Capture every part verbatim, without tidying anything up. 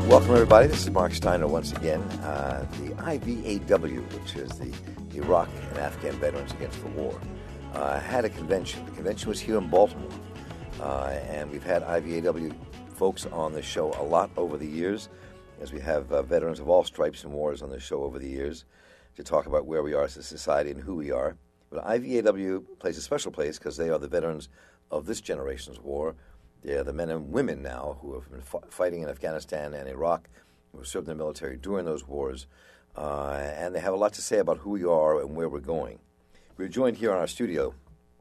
Welcome, everybody. This is Mark Steiner once again. Uh, the I V A W, which is the Iraq and Afghan Veterans Against the War, uh, had a convention. The convention was here in Baltimore, uh, and we've had I V A W folks on the show a lot over the years, as we have uh, veterans of all stripes and wars on the show over the years to talk about where we are as a society and who we are. But I V A W plays a special place because they are the veterans of this generation's war. They are the men and women now who have been f- fighting in Afghanistan and Iraq, who have served in the military during those wars, uh, and they have a lot to say about who we are and where we're going. We're joined here in our studio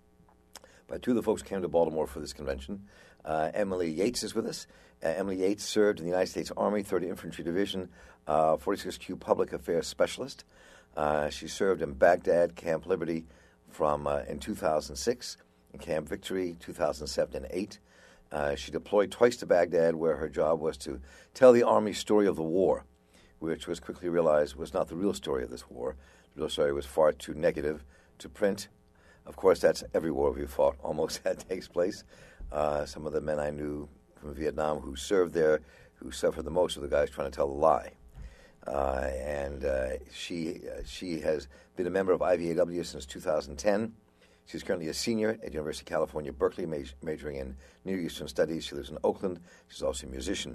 by two of the folks who came to Baltimore for this convention. Uh, Emily Yates is with us. Uh, Emily Yates served in the United States Army, third Infantry Division, uh, forty-six Q Public Affairs Specialist. Uh, she served in Baghdad, Camp Liberty from uh, in two thousand six, and Camp Victory two thousand seven and eight. Uh, she deployed twice to Baghdad, where her job was to tell the Army's story of the war, which was quickly realized was not the real story of this war. The real story was far too negative to print. Of course, that's every war we've fought, almost, that takes place. Uh, some of the men I knew from Vietnam who served there, who suffered the most, were the guys trying to tell the lie. Uh, and uh, she uh, she has been a member of I V A W since two thousand ten. She's currently a senior at University of California, Berkeley, maj- majoring in Near Eastern Studies. She lives in Oakland. She's also a musician.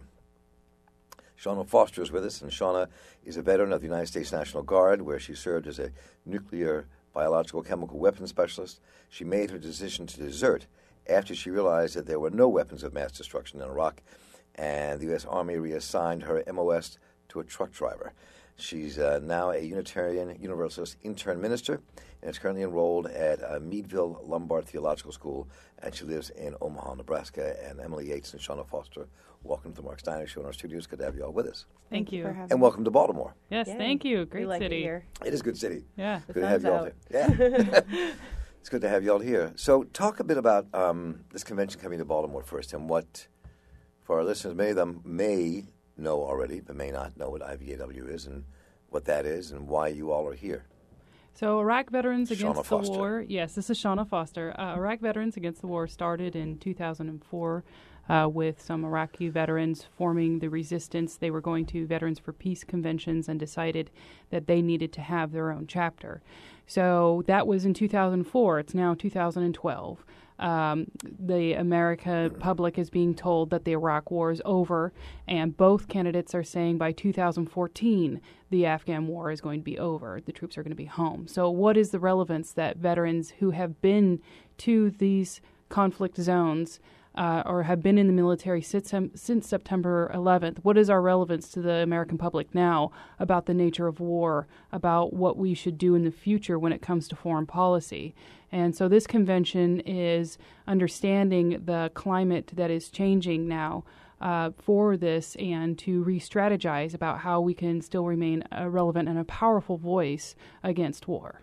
Shauna Foster is with us, and Shauna is a veteran of the United States National Guard, where she served as a nuclear, biological, chemical weapons specialist. She made her decision to desert after she realized that there were no weapons of mass destruction in Iraq, and the U S Army reassigned her M O S to a truck driver. She's uh, now a Unitarian Universalist intern minister and is currently enrolled at uh, Meadville Lombard Theological School, and she lives in Omaha, Nebraska. And Emily Yates and Shauna Foster, welcome to the Mark Steiner Show in our studios. Good to have you all with us. Thank, thank you. you. For having and welcome to Baltimore. Yes, Yay. thank you. Great we like city. It, here. It is a good city. Yeah. Good to have you all out. here. Yeah. It's good to have you all here. So talk a bit about um, this convention coming to Baltimore first, and what, for our listeners, many of them may know already, but may not know what I V A W is and what that is and why you all are here. So Iraq Veterans Against Shauna the Foster. War. Yes, this is Shauna Foster. Uh, Iraq Veterans Against the War started in two thousand four uh, with some Iraqi veterans forming the resistance. They were going to Veterans for Peace conventions and decided that they needed to have their own chapter. So that was in two thousand four. It's now two thousand twelve. Um, the American public is being told that the Iraq War is over, and both candidates are saying by two thousand fourteen the Afghan War is going to be over. The troops are going to be home. So what is the relevance that veterans who have been to these conflict zones uh, or have been in the military since, since September eleventh, what is our relevance to the American public now about the nature of war, about what we should do in the future when it comes to foreign policy? And so this convention is understanding the climate that is changing now uh, for this, and to re-strategize about how we can still remain a relevant and a powerful voice against war.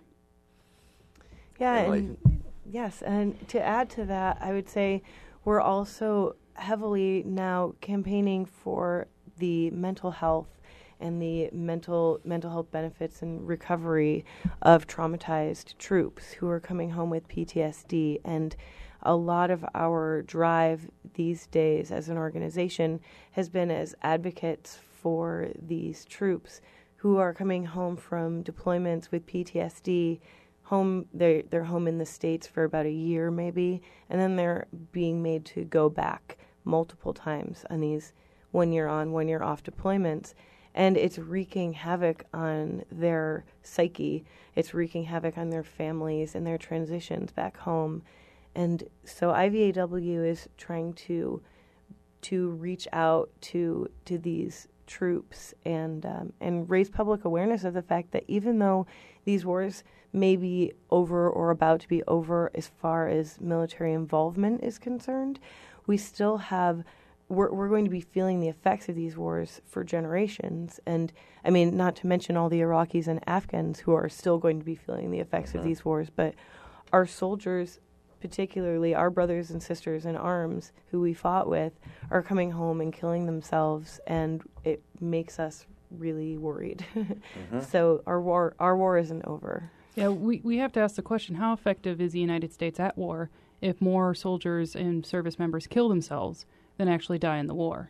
Yeah, Emily. and yes, and to add to that, I would say we're also heavily now campaigning for the mental health and the mental mental health benefits and recovery of traumatized troops who are coming home with P T S D. And a lot of our drive these days as an organization has been as advocates for these troops who are coming home from deployments with P T S D. Home, they're, they're home in the States for about a year maybe, and then they're being made to go back multiple times on these one year on, one year off deployments. And it's wreaking havoc on their psyche. It's wreaking havoc on their families and their transitions back home. And so I V A W is trying to to reach out to to these troops and um, and raise public awareness of the fact that even though these wars may be over or about to be over as far as military involvement is concerned, we still have We're, we're going to be feeling the effects of these wars for generations. And, I mean, not to mention all the Iraqis and Afghans who are still going to be feeling the effects mm-hmm. of these wars. But our soldiers, particularly our brothers and sisters in arms who we fought with, are coming home and killing themselves, and it makes us really worried. mm-hmm. So our war, our war isn't over. Yeah, we, we have to ask the question, how effective is the United States at war if more soldiers and service members kill themselves than actually die in the war?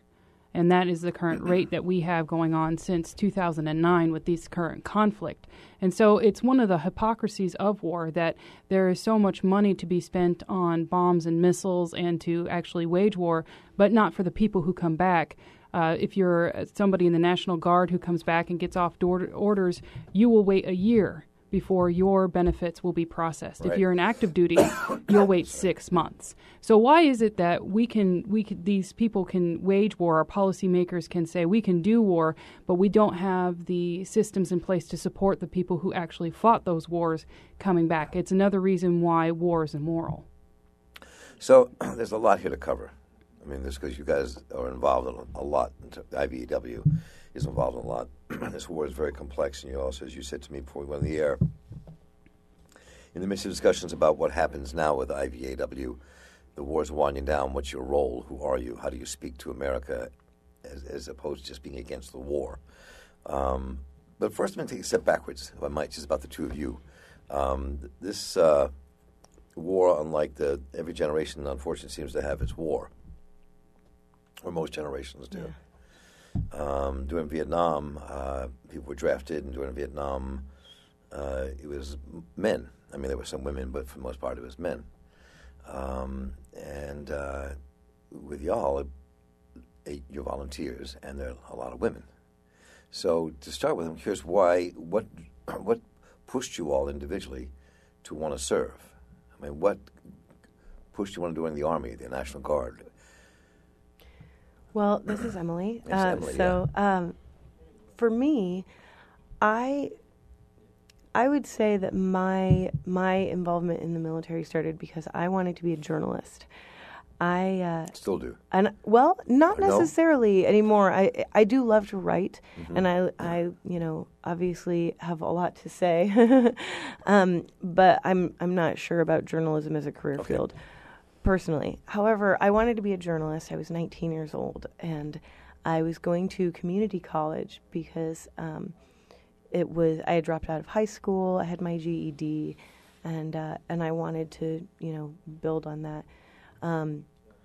And that is the current rate that we have going on since two thousand nine with this current conflict. And so it's one of the hypocrisies of war that there is so much money to be spent on bombs and missiles and to actually wage war, but not for the people who come back. Uh, if you're somebody in the National Guard who comes back and gets off door- orders, you will wait a year before your benefits will be processed. Right. If you're in active duty, you'll wait six months. So why is it that we can, we can, these people can wage war, our policymakers can say we can do war, but we don't have the systems in place to support the people who actually fought those wars coming back? It's another reason why war is immoral. So there's a lot here to cover. I mean, this because you guys are involved in a lot. I V A W is involved in a lot. This war is very complex, and you also, as you said to me before we went on the air, in the midst of discussions about what happens now with I V A W, the war is winding down. What's your role? Who are you? How do you speak to America as, as opposed to just being against the war? Um, but first, I'm going to take a step backwards, if I might, just about the two of you. Um, this uh, war, unlike the every generation, unfortunately, seems to have its war, or most generations do. Yeah. Um, during Vietnam, uh, people were drafted, and during Vietnam, uh, it was men. I mean, there were some women, but for the most part, it was men. Um, and uh, with y'all, it, you're volunteers, and there are a lot of women. So to start with, I'm curious why, what, what pushed you all individually to want to serve? I mean, what pushed you want to join the Army, the National Guard? Well, this is Emily. It's uh, Emily, so, yeah. um, for me, I I would say that my my involvement in the military started because I wanted to be a journalist. I uh, Still do. and well, not Uh, no? necessarily anymore. I I do love to write, Mhm. and I I you know obviously have a lot to say, um, but I'm I'm not sure about journalism as a career Okay. field. Personally. However, I wanted to be a journalist. I was nineteen years old, and I was going to community college because um, it was I had dropped out of high school. I had my G E D, and uh, and I wanted to you know build on that. Um,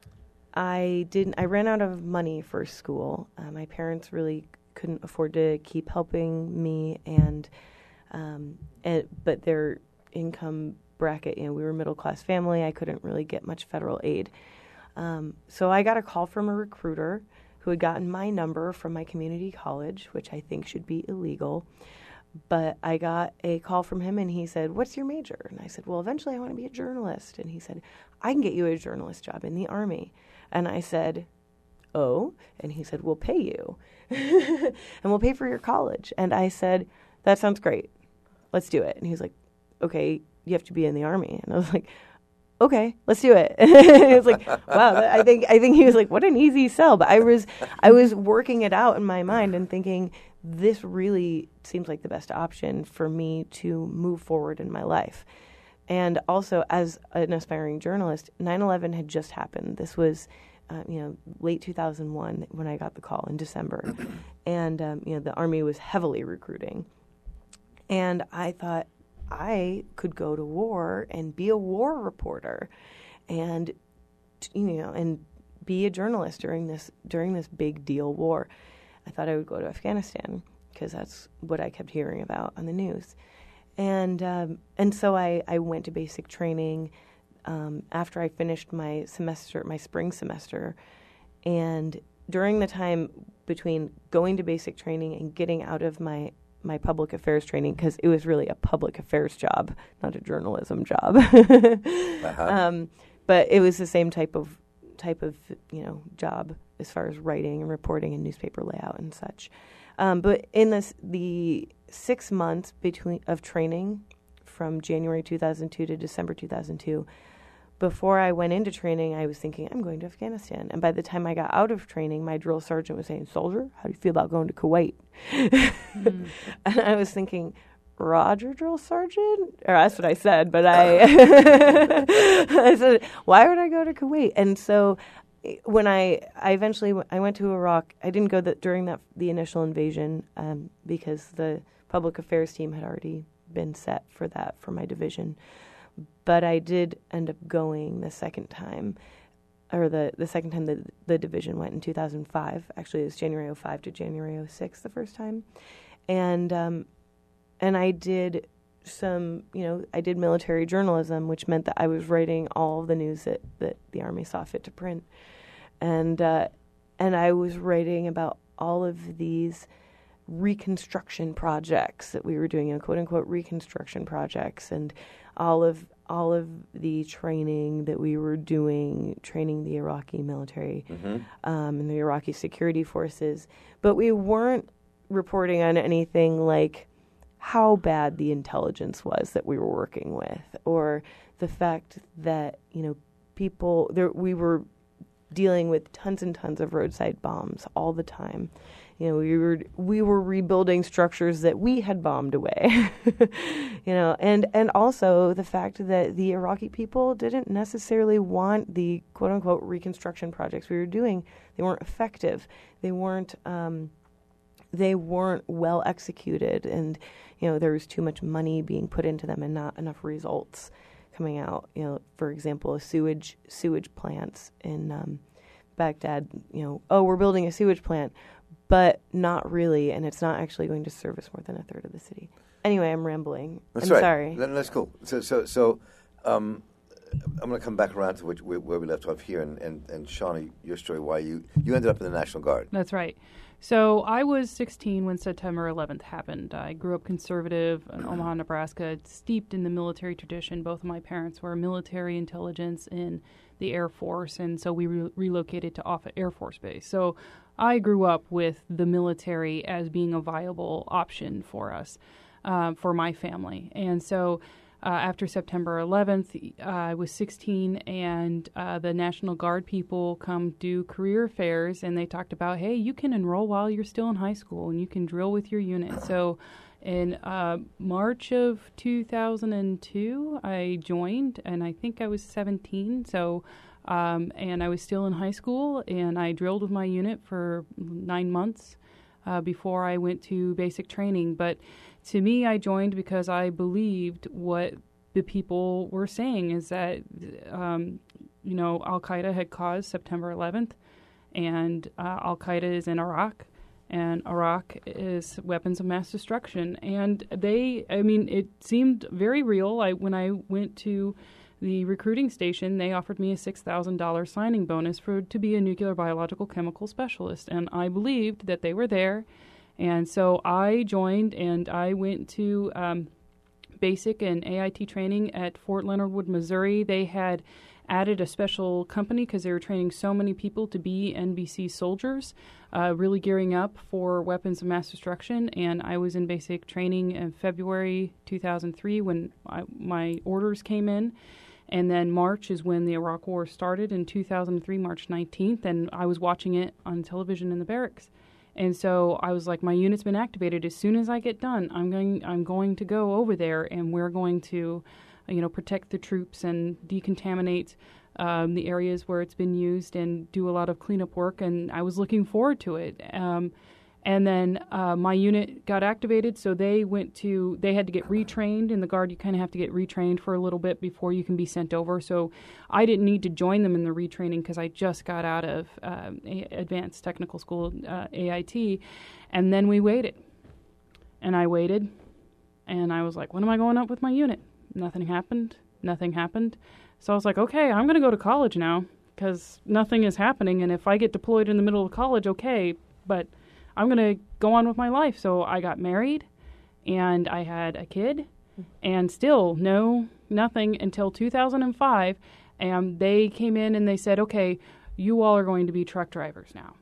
I didn't. I ran out of money for school. Uh, my parents really couldn't afford to keep helping me, and um, and but their income bracket, you know, we were a middle class family. I couldn't really get much federal aid. Um, so I got a call from a recruiter who had gotten my number from my community college, which I think should be illegal. But I got a call from him and he said, "What's your major?" And I said, "Well, eventually I want to be a journalist." And he said, "I can get you a journalist job in the Army." And I said, "Oh?" And he said, "We'll pay you and we'll pay for your college." And I said, "That sounds great. Let's do it." And he's like, "Okay, you have to be in the Army." And I was like, "Okay, let's do it." It was like, wow, I think I think he was like, what an easy sell. But I was I was working it out in my mind and thinking, this really seems like the best option for me to move forward in my life. And also, as an aspiring journalist, nine eleven had just happened. This was, uh, you know, late two thousand one when I got the call in December. And, um, you know, the Army was heavily recruiting. And I thought, I could go to war and be a war reporter, and you know, and be a journalist during this during this big deal war. I thought I would go to Afghanistan because that's what I kept hearing about on the news, and um, and so I, I went to basic training um, after I finished my semester, my spring semester, and during the time between going to basic training and getting out of my my public affairs training, because it was really a public affairs job, not a journalism job. uh-huh. um, but it was the same type of type of you know job as far as writing and reporting and newspaper layout and such. Um, but in this the six months between of training from January two thousand two to December two thousand two, before I went into training, I was thinking, I'm going to Afghanistan. And by the time I got out of training, my drill sergeant was saying, "Soldier, how do you feel about going to Kuwait?" Mm. And I was thinking, "Roger, drill sergeant?" Or that's what I said, but I, I said, "Why would I go to Kuwait?" And so when I, I eventually, w- I went to Iraq. I didn't go the, during that the initial invasion um, because the public affairs team had already been set for that for my division. But I did end up going the second time. or the, the second time that the division went in two thousand five. Actually, it was January oh five to January oh six the first time. And um, and I did some, you know, I did military journalism, which meant that I was writing all of the news that, that the Army saw fit to print. And uh, and I was writing about all of these reconstruction projects that we were doing, you know, quote unquote reconstruction projects, and all of all of the training that we were doing, training the Iraqi military mm-hmm. um, and the Iraqi security forces. But we weren't reporting on anything like how bad the intelligence was that we were working with, or the fact that, you know, people there we were dealing with tons and tons of roadside bombs all the time. You know, we were we were rebuilding structures that we had bombed away. You know, and and also the fact that the Iraqi people didn't necessarily want the quote unquote reconstruction projects we were doing. They weren't effective. They weren't um, they weren't well executed, and you know, there was too much money being put into them and not enough results coming out. You know, for example, sewage sewage plants in um, Baghdad. You know, oh, we're building a sewage plant. But not really, and it's not actually going to service more than a third of the city. Anyway, I'm rambling. That's I'm right. sorry. That, that's cool. So, so, so, um, I'm going to come back around to which, where we left off here, and, and, and Shawnee, your story, why you, you ended up in the National Guard. That's right. So I was sixteen when September eleventh happened. I grew up conservative in Omaha, Nebraska, steeped in the military tradition. Both of my parents were military intelligence in the Air Force, and so we re- relocated to Offutt Air Force Base. So I grew up with the military as being a viable option for us, uh, for my family. And so uh, after September eleventh, uh, I was sixteen, and uh, the National Guard people come do career fairs, and they talked about, hey, you can enroll while you're still in high school, and you can drill with your unit. So in uh, March of two thousand two, I joined, and I think I was seventeen, so... Um, and I was still in high school, and I drilled with my unit for nine months uh, before I went to basic training. But to me, I joined because I believed what the people were saying, is that, um, you know, Al-Qaeda had caused September eleventh, and uh, Al-Qaeda is in Iraq, and Iraq is weapons of mass destruction. And they, I mean, it seemed very real. I when I went to the recruiting station, they offered me a six thousand dollars signing bonus for to be a nuclear biological chemical specialist, and I believed that they were there, and so I joined, and I went to um, basic and A I T training at Fort Leonard Wood, Missouri. They had added a special company because they were training so many people to be N B C soldiers, uh, really gearing up for weapons of mass destruction. And I was in basic training in February two thousand three when I, my orders came in. And then March is when the Iraq War started in two thousand three, March nineteenth, and I was watching it on television in the barracks. And so I was like, my unit's been activated. As soon as I get done, I'm going I'm going to go over there, and we're going to, you know, protect the troops and decontaminate um, the areas where it's been used and do a lot of cleanup work. And I was looking forward to it. Um, And then uh, my unit got activated, so they went to, they had to get retrained. In the Guard, you kind of have to get retrained for a little bit before you can be sent over. So I didn't need to join them in the retraining because I just got out of uh, Advanced Technical School, uh, A I T. And then we waited. And I waited, and I was like, when am I going up with my unit? Nothing happened. Nothing happened. So I was like, okay, I'm going to go to college now because nothing is happening. And if I get deployed in the middle of college, okay, but I'm going to go on with my life. So I got married, and I had a kid, and still no, nothing until two thousand five. And they came in and they said, okay, you all are going to be truck drivers now.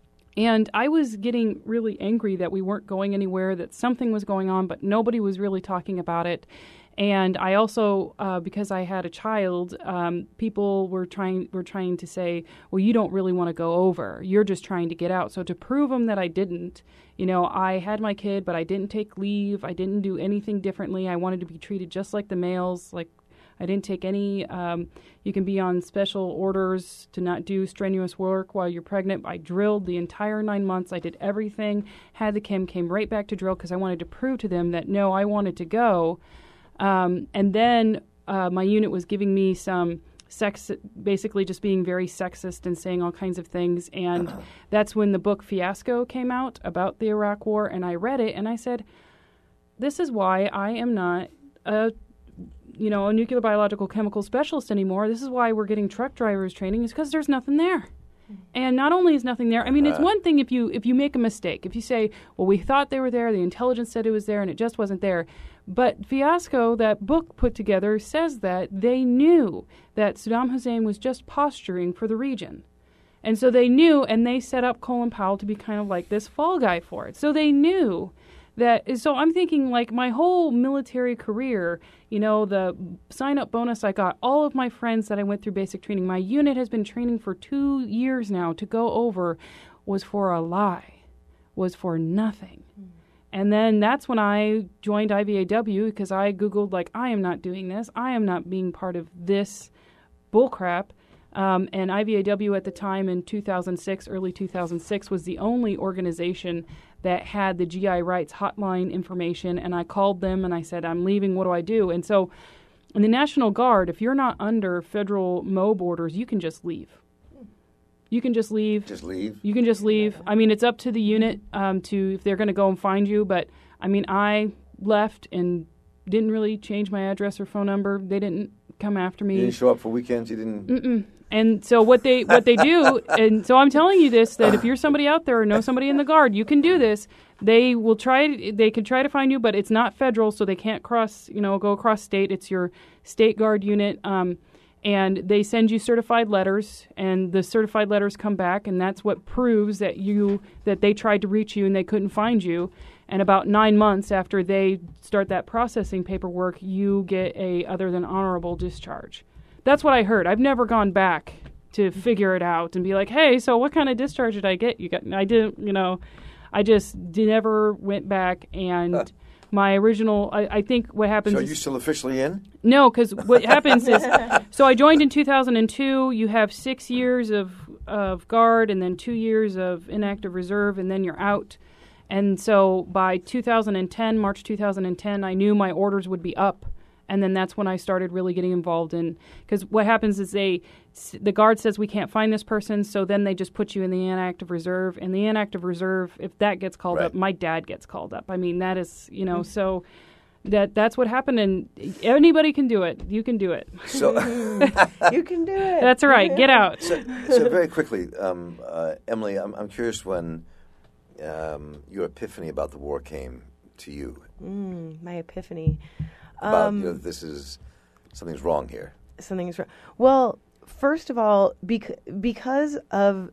And I was getting really angry that we weren't going anywhere, that something was going on, but nobody was really talking about it. And I also, uh, because I had a child, um, people were trying were trying to say, well, you don't really want to go over. You're just trying to get out. So to prove them that I didn't, you know, I had my kid, but I didn't take leave. I didn't do anything differently. I wanted to be treated just like the males. Like, I didn't take any, um, you can be on special orders to not do strenuous work while you're pregnant. I drilled the entire nine months. I did everything, had the chem, came right back to drill because I wanted to prove to them that, no, I wanted to go. Um, and then uh, my unit was giving me some sex, basically just being very sexist and saying all kinds of things. And that's when the book Fiasco came out about the Iraq War, and I read it and I said, this is why I am not a, you know, a nuclear biological chemical specialist anymore. This is why we're getting truck drivers training, is because there's nothing there. And not only is nothing there, I mean, it's one thing if you if you make a mistake. If you say, well, we thought they were there, the intelligence said it was there, and it just wasn't there. But Fiasco, that book put together, says that they knew that Saddam Hussein was just posturing for the region. And so they knew, and they set up Colin Powell to be kind of like this fall guy for it. So they knew that. So I'm thinking, like, my whole military career, you know, the sign-up bonus I got, all of my friends that I went through basic training, my unit has been training for two years now to go over, was for a lie, was for nothing. Mm. And then that's when I joined I V A W, because I Googled, like, I am not doing this. I am not being part of this bullcrap. Um, and I V A W at the time in two thousand six, early two thousand six, was the only organization that had the G I rights hotline information. And I called them and I said, I'm leaving. What do I do? And so in the National Guard, if you're not under federal M O B orders, you can just leave. You can just leave. Just leave? You can just leave. I mean, it's up to the unit um, to if they're going to go and find you. But, I mean, I left and didn't really change my address or phone number. They didn't come after me. You didn't show up for weekends? You didn't? Mm-mm. And so what they what they do, and so I'm telling you this, that if you're somebody out there or know somebody in the Guard, you can do this. They will try, they can try to find you, but it's not federal, so they can't cross, you know, go across state. It's your state Guard unit. Um, and they send you certified letters, and the certified letters come back, and that's what proves that you that they tried to reach you and they couldn't find you. And about nine months after they start that processing paperwork, you get a other than honorable discharge. That's what I heard. I've never gone back to figure it out and be like, hey, so what kind of discharge did I get? You got? I didn't, you know, I just never went back. And huh. my original, I, I think what happens So are is, you still officially in? No, because what happens is, so I joined in two thousand two. You have six years of, of Guard and then two years of inactive reserve, and then you're out. And so by two thousand ten, March two thousand ten, I knew my orders would be up. And then that's when I started really getting involved in, because what happens is they, the Guard says we can't find this person, so then they just put you in the inactive reserve. And the inactive reserve, if that gets called right. up, my dad gets called up. I mean, that is, you know, mm-hmm. so that that's what happened. And anybody can do it. You can do it. So you can do it. That's right. Get out. So, so very quickly, um, uh, Emily, I'm, I'm curious when um, your epiphany about the war came to you. Mm, my epiphany. About, um, you know, this is, something's wrong here. Something's wrong. Well, first of all, bec- because of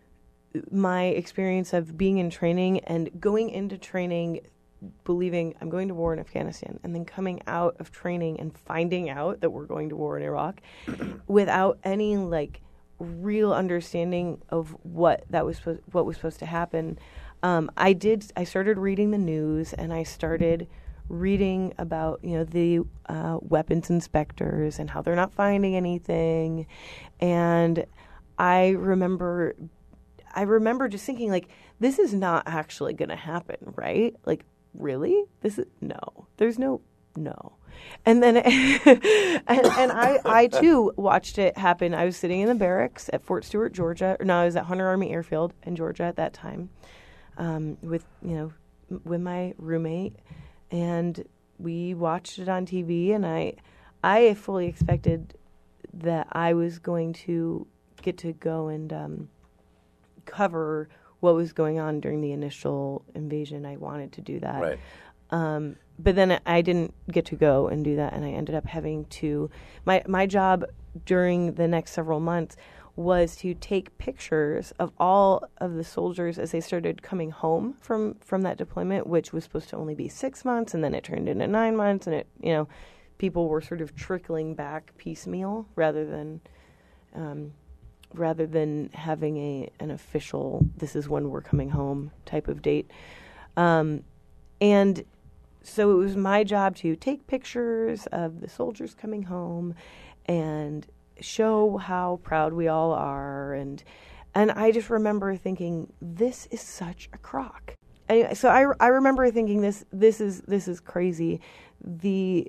my experience of being in training and going into training believing I'm going to war in Afghanistan, and then coming out of training and finding out that we're going to war in Iraq without any, like, real understanding of what that was supposed, what was supposed to happen, um, I did, I started reading the news, and I started reading about, you know, the uh, weapons inspectors and how they're not finding anything. And I remember, I remember just thinking, like, this is not actually going to happen, right? Like, really? This is, no, there's no, no. And then, and, and I, I too watched it happen. I was sitting in the barracks at Fort Stewart, Georgia. Or no, I was at Hunter Army Airfield in Georgia at that time, um, with, you know, with my roommate. And we watched it on T V, and I, I fully expected that I was going to get to go and um, cover what was going on during the initial invasion. I wanted to do that. Right. Um, but then I didn't get to go and do that, and I ended up having to... My, my job during the next several months was to take pictures of all of the soldiers as they started coming home from, from that deployment, which was supposed to only be six months, and then it turned into nine months, and it, you know, people were sort of trickling back piecemeal rather than, um, rather than having a an official, this is when we're coming home type of date. Um, and so it was my job to take pictures of the soldiers coming home and show how proud we all are, and and I just remember thinking, this is such a crock. Anyway, so I, I remember thinking this this is this is crazy. The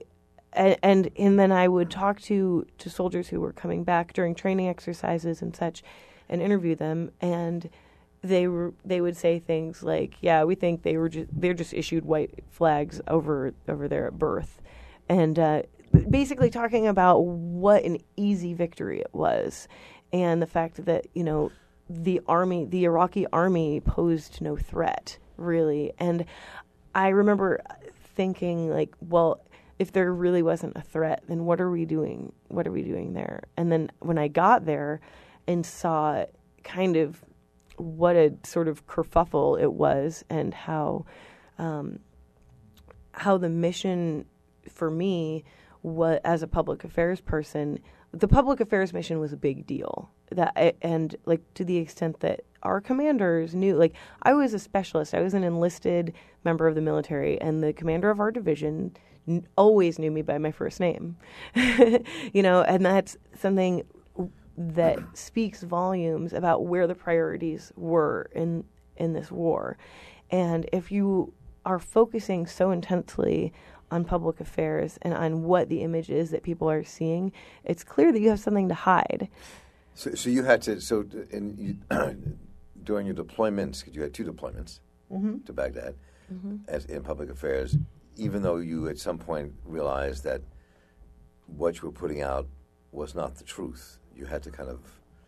and, and and then I would talk to, to soldiers who were coming back during training exercises and such, and interview them, and they were they would say things like, "Yeah, we think they were just they're just issued white flags over over there at birth," and uh, basically talking about what an easy victory it was, and the fact that you know the army, the Iraqi army, posed no threat really, and I remember thinking like, well, if there really wasn't a threat, then what are we doing? What are we doing there? And then when I got there and saw kind of what a sort of kerfuffle it was, and how um, how the mission for me, was, as a public affairs person, the public affairs mission was a big deal. That I, and like to the extent that our commanders knew, like I was a specialist, I was an enlisted member of the military, and the commander of our division n- always knew me by my first name, you know, and that's something that speaks volumes about where the priorities were in in this war. And if you are focusing so intensely on public affairs and on what the image is that people are seeing, it's clear that you have something to hide. So, so you had to. So, in you, during your deployments, because you had two deployments Mm-hmm. to Baghdad, Mm-hmm. as in public affairs, even though you at some point realized that what you were putting out was not the truth, you had to kind of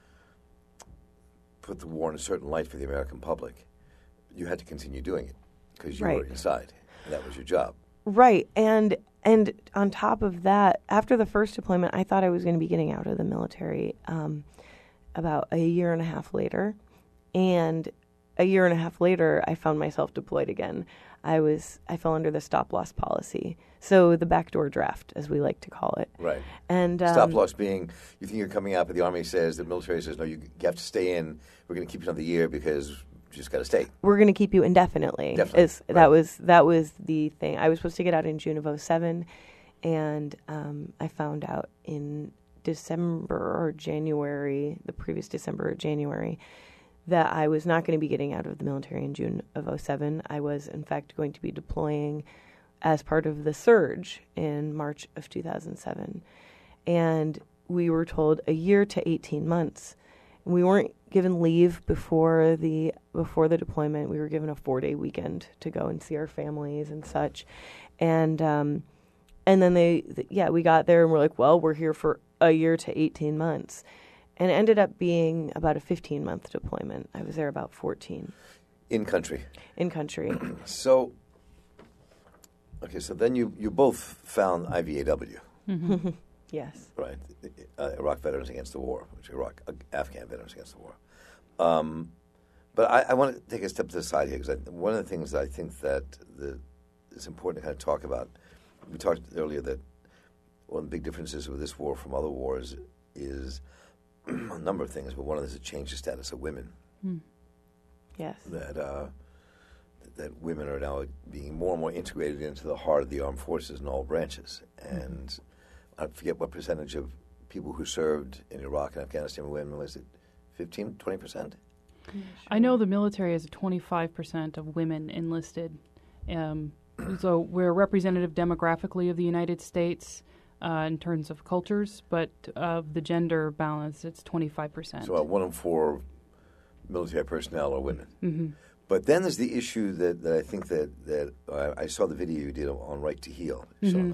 put the war in a certain light for the American public. You had to continue doing it because you Right. were inside, and that was your job. Right. And and on top of that, after the first deployment, I thought I was going to be getting out of the military um, about a year and a half later. And a year and a half later, I found myself deployed again. I was I fell under the stop loss policy. So the backdoor draft, as we like to call it. Right. And um, Stop loss being, you think you're coming out, but the Army says, the military says, no, you, you have to stay in. We're going to keep you another year because you just got to stay. we're going to keep you indefinitely. Definitely, Is, right. That was that was the thing. I was supposed to get out in June of oh seven, and um, I found out in December or January, the previous December or January, that I was not going to be getting out of the military in June of oh seven. I was, in fact, going to be deploying as part of the surge in March of two thousand seven. And we were told a year to eighteen months. We weren't given leave before the before the deployment. We were given a four-day weekend to go and see our families and such. And um, and then they, th- yeah, we got there and we're like, well, we're here for a year to eighteen months. And it ended up being about a fifteen-month deployment. I was there about fourteen. In country. In country. So, okay, so then you, you both found I V A W, Yes. right? Uh, Iraq Veterans Against the War, which are Iraq, uh, Afghan Veterans Against the War. Um, but I, I want to take a step to the side here, because one of the things that I think that the, is important to kind of talk about, we talked earlier that one of the big differences with this war from other wars is a number of things, but one of them is a change in status of women. Yes. That uh, that women are now being more and more integrated into the heart of the armed forces in all branches. And I forget what percentage of people who served in Iraq and Afghanistan were women. Was it fifteen, twenty percent? I know the military has twenty-five percent of women enlisted. Um, so we're representative demographically of the United States uh, in terms of cultures, but of the gender balance, it's twenty-five percent. So uh, one in four military personnel are women. Mm-hmm. But then there's the issue that, that I think that, that uh, I saw the video you did on Right to Heal, Mm-hmm. Shona.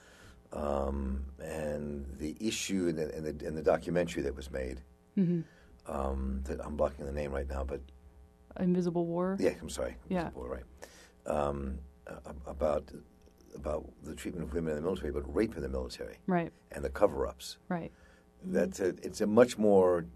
Um, and the issue in the, in the, in the documentary that was made, Mm-hmm. um, that I'm blocking the name right now, but Invisible War. yeah, I'm sorry, Yeah. Invisible, right? Um, uh, about about the treatment of women in the military, but rape in the military Right. and the cover-ups. Right. That's a, it's a much more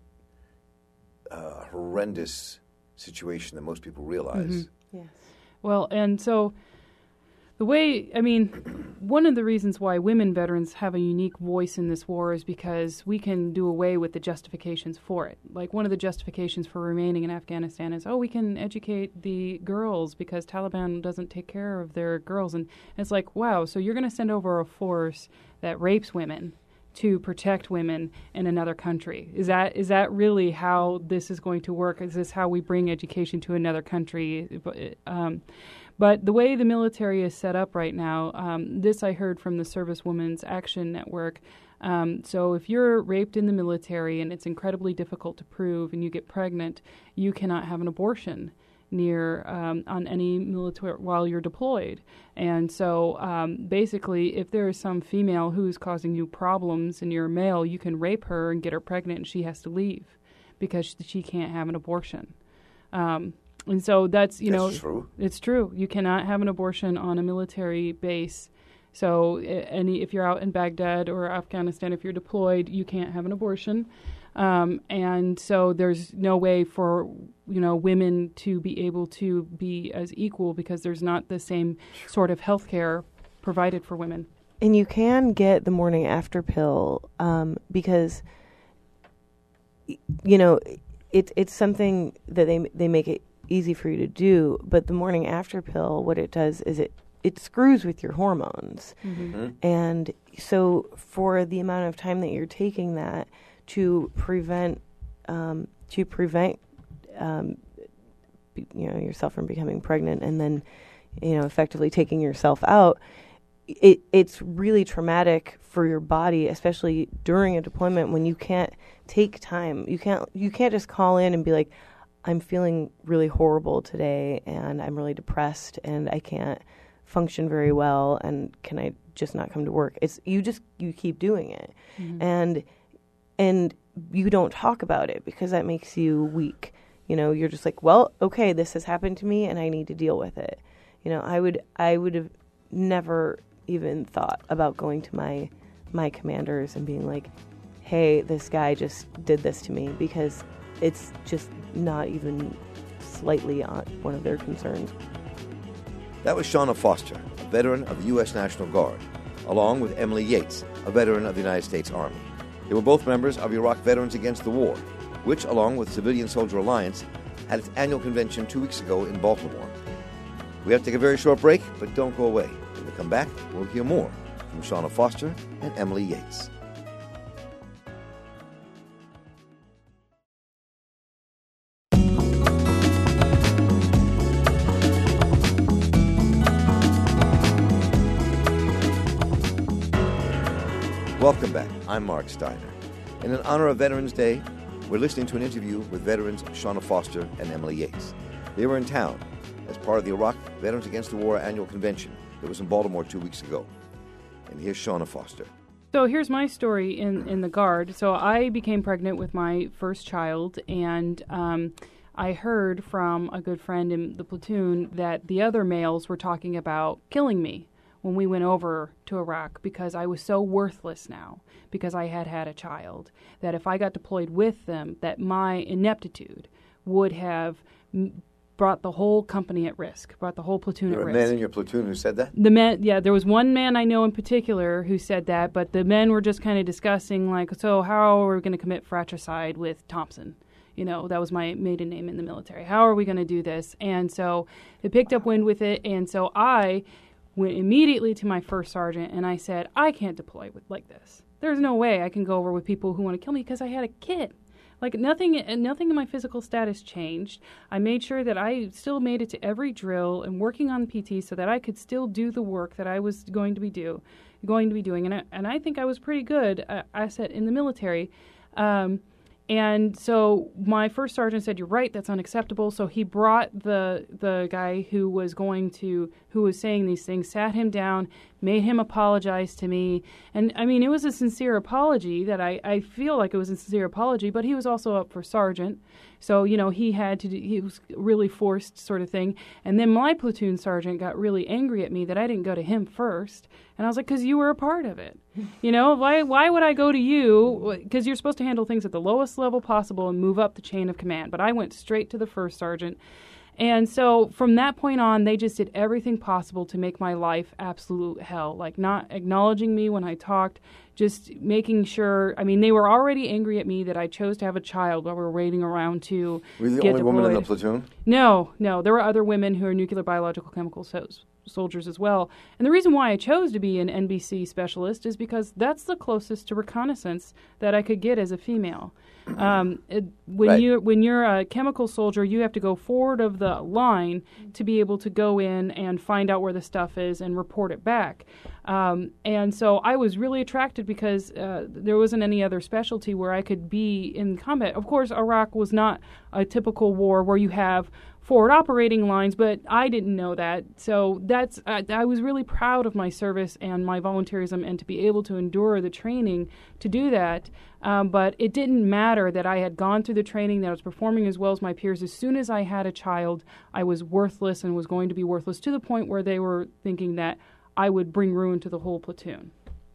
uh, horrendous situation than most people realize. Mm-hmm. Yes. Well, and so the way, I mean, one of the reasons why women veterans have a unique voice in this war is because we can do away with the justifications for it. Like one of the justifications for remaining in Afghanistan is, oh, we can educate the girls because Taliban doesn't take care of their girls. And it's like, wow, so you're going to send over a force that rapes women to protect women in another country. Is that is that really how this is going to work? Is this how we bring education to another country? Um, but the way the military is set up right now, um, this I heard from the Service Women's Action Network. Um, so if you're raped in the military and it's incredibly difficult to prove and you get pregnant, you cannot have an abortion near um, on any military while you're deployed. And so um, basically, if there is some female who's causing you problems and you're a male, you can rape her and get her pregnant and she has to leave because she can't have an abortion. Um, and so that's, you that's know, true. It's true. You cannot have an abortion on a military base. So any if you're out in Baghdad or Afghanistan, if you're deployed, you can't have an abortion. Um, and so there's no way for, you know, women to be able to be as equal because there's not the same sort of health care provided for women. And you can get the morning after pill um, because, you know, it, it's something that they they make it easy for you to do. But the morning after pill, what it does is it, it screws with your hormones. Mm-hmm. Mm-hmm. And so for the amount of time that you're taking that, to prevent um, to prevent um, be, you know yourself from becoming pregnant and then you know effectively taking yourself out, it it's really traumatic for your body, especially during a deployment when you can't take time. You can't you can't just call in and be like, I'm feeling really horrible today and I'm really depressed and I can't function very well and can I just not come to work? It's you just you keep doing it. Mm-hmm. and And you don't talk about it because that makes you weak. You know, you're just like, well, okay, this has happened to me and I need to deal with it. You know, I would I would have never even thought about going to my my commanders and being like, hey, this guy just did this to me, because it's just not even slightly on one of their concerns. That was Shauna Foster, a veteran of the U S National Guard, along with Emily Yates, a veteran of the United States Army. They were both members of Iraq Veterans Against the War, which, along with Civilian Soldier Alliance, had its annual convention two weeks ago in Baltimore. We have to take a very short break, but don't go away. When we come back, we'll hear more from Shauna Foster and Emily Yates. Welcome back. I'm Mark Steiner. And in honor of Veterans Day, we're listening to an interview with veterans Shauna Foster and Emily Yates. They were in town as part of the Iraq Veterans Against the War annual convention that was in Baltimore two weeks ago. And here's Shauna Foster. So here's my story in, in the Guard. So I became pregnant with my first child, and um, I heard from a good friend in the platoon that the other males were talking about killing me when we went over to Iraq, because I was so worthless now, because I had had a child, that if I got deployed with them, that my ineptitude would have m- brought the whole company at risk, brought the whole platoon There at were risk. men in your platoon who said that? The men, yeah, there was one man I know in particular who said that, but the men were just kind of discussing, like, so how are we going to commit fratricide with Thompson? You know, that was my maiden name in the military. How are we going to do this? And so they picked up wind with it, and so I went immediately to my first sergeant, and I said, I can't deploy with like this. There's no way I can go over with people who want to kill me, because I had a kid. Like, nothing nothing in my physical status changed. I made sure that I still made it to every drill and working on P T so that I could still do the work that I was going to be do, going to be doing. And I, and I think I was pretty good uh, asset in the military. Um, and so my first sergeant said, you're right, that's unacceptable. So he brought the the guy who was going to, who was saying these things, sat him down, made him apologize to me. And, I mean, it was a sincere apology that I, I feel like it was a sincere apology, but he was also up for sergeant. So, you know, he had to do, he was really forced sort of thing. And then my platoon sergeant got really angry at me that I didn't go to him first. And I was like, because you were a part of it. You know, why why would I go to you? Because you're supposed to handle things at the lowest level possible and move up the chain of command. But I went straight to the first sergeant. And so from that point on, they just did everything possible to make my life absolute hell, like not acknowledging me when I talked, just making sure. I mean, they were already angry at me that I chose to have a child while we were waiting around to Were you the get only deployed. woman in the platoon? No, no. There were other women who are nuclear, biological, chemical so- soldiers as well. And the reason why I chose to be an N B C specialist is because that's the closest to reconnaissance that I could get as a female. Um, it, when Right. you when you're a chemical soldier, you have to go forward of the line to be able to go in and find out where the stuff is and report it back. Um, and so I was really attracted because uh, there wasn't any other specialty where I could be in combat. Of course, Iraq was not a typical war where you have forward operating lines, but I didn't know that. So that's uh, I was really proud of my service and my volunteerism and to be able to endure the training to do that. Um, but it didn't matter that I had gone through the training, that I was performing as well as my peers. As soon as I had a child, I was worthless and was going to be worthless to the point where they were thinking that I would bring ruin to the whole platoon.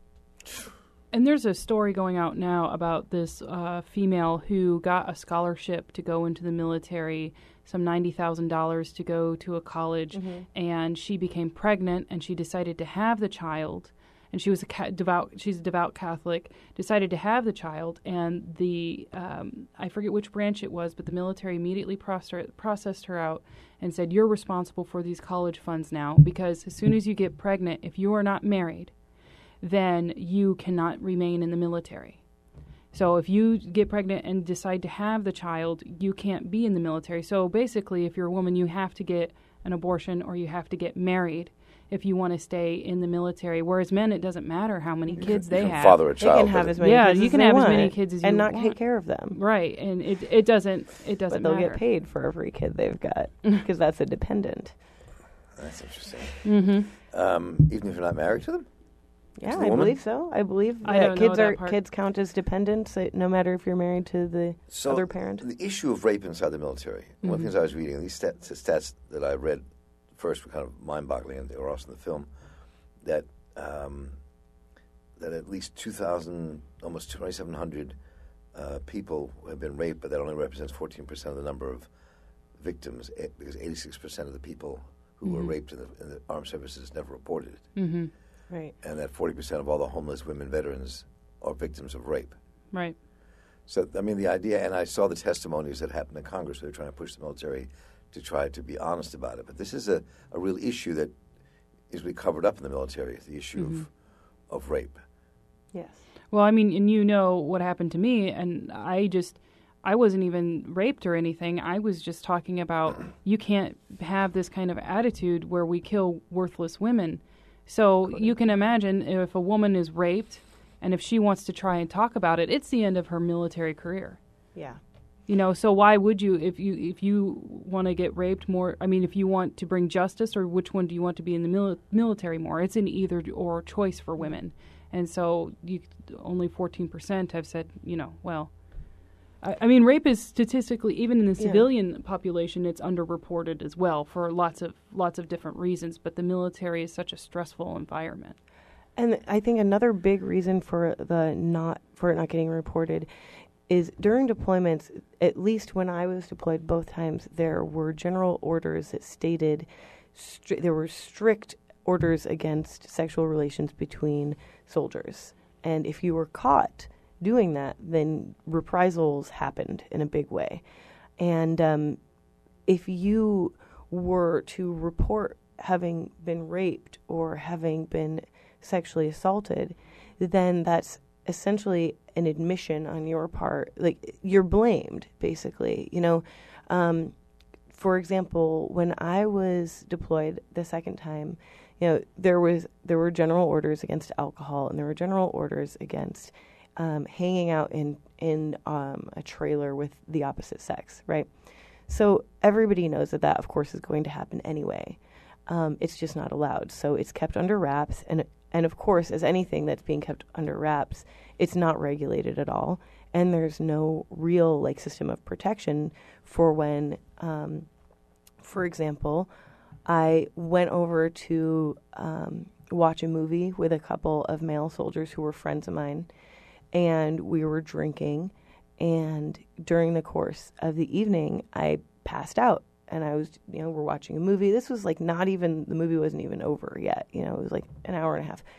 And there's a story going out now about this uh, female who got a scholarship to go into the military, some ninety thousand dollars to go to a college, mm-hmm. and she became pregnant, and she decided to have the child. And she was a ca- devout. She's a devout Catholic. Decided to have the child, and the um, I forget which branch it was, but the military immediately processed processed her out and said, "You're responsible for these college funds now, because as soon as you get pregnant, if you are not married, then you cannot remain in the military. So if you get pregnant and decide to have the child, you can't be in the military. So basically, if you're a woman, you have to get an abortion or you have to get married if you want to stay in the military. Whereas men, it doesn't matter how many kids you they can have. Father a child. They can have as many yeah, kids you as can they have want as many kids as you and not want. take care of them. Right, and it it doesn't it doesn't But they'll matter. get paid for every kid they've got because that's a dependent. That's interesting. Mm-hmm. Um, even if you're not married to them? Yeah, To the I woman? believe so. I believe I that don't know kids that are part. kids count as dependents, uh, no matter if you're married to the So other parent. the issue of rape inside the military, mm-hmm. one of the things I was reading, these stats, stats that I read first were kind of mind-boggling, and they were also in the film, that um, that at least two thousand, almost twenty-seven hundred uh, people have been raped, but that only represents fourteen percent of the number of victims, eh, because eighty-six percent of the people who mm-hmm. were raped in the, in the armed services never reported it. Mm-hmm. Right. And that forty percent of all the homeless women veterans are victims of rape. Right. So, I mean, the idea, and I saw the testimonies that happened in Congress where they're trying to push the military to try to be honest about it. But this is a, a real issue that is really covered up in the military, the issue mm-hmm. of, of rape. Yes. Well, I mean, and you know what happened to me, and I just, I wasn't even raped or anything. I was just talking about you can't have this kind of attitude where we kill worthless women. So you can imagine if a woman is raped, and if she wants to try and talk about it, it's the end of her military career. Yeah. You know, so why would you, if you if you want to get raped more, I mean, if you want to bring justice, or which one do you want to be in the mil- military more? It's an either or choice for women. And so you, only fourteen percent have said, you know, well, I, I mean, rape is statistically, even in the Yeah. civilian population, it's underreported as well for lots of lots of different reasons. But the military is such a stressful environment. And I think another big reason for the not for it not getting reported is during deployments, at least when I was deployed both times, there were general orders that stated stri- there were strict orders against sexual relations between soldiers. And if you were caught doing that, then reprisals happened in a big way. And um, if you were to report having been raped or having been sexually assaulted, then that's essentially an admission on your part. Like, you're blamed, basically. You know, um, for example, when I was deployed the second time, you know, there was there were general orders against alcohol, and there were general orders against um, hanging out in in um, a trailer with the opposite sex, right? So everybody knows that that, of course, is going to happen anyway. Um, it's just not allowed. So it's kept under wraps. And, and of course, as anything that's being kept under wraps, it's not regulated at all. And there's no real like system of protection for when, um, for example, I went over to um, watch a movie with a couple of male soldiers who were friends of mine. And we were drinking. And during the course of the evening, I passed out. And I was, you know, we're watching a movie. This was like not even, the movie wasn't even over yet. You know, it was like an hour and a half.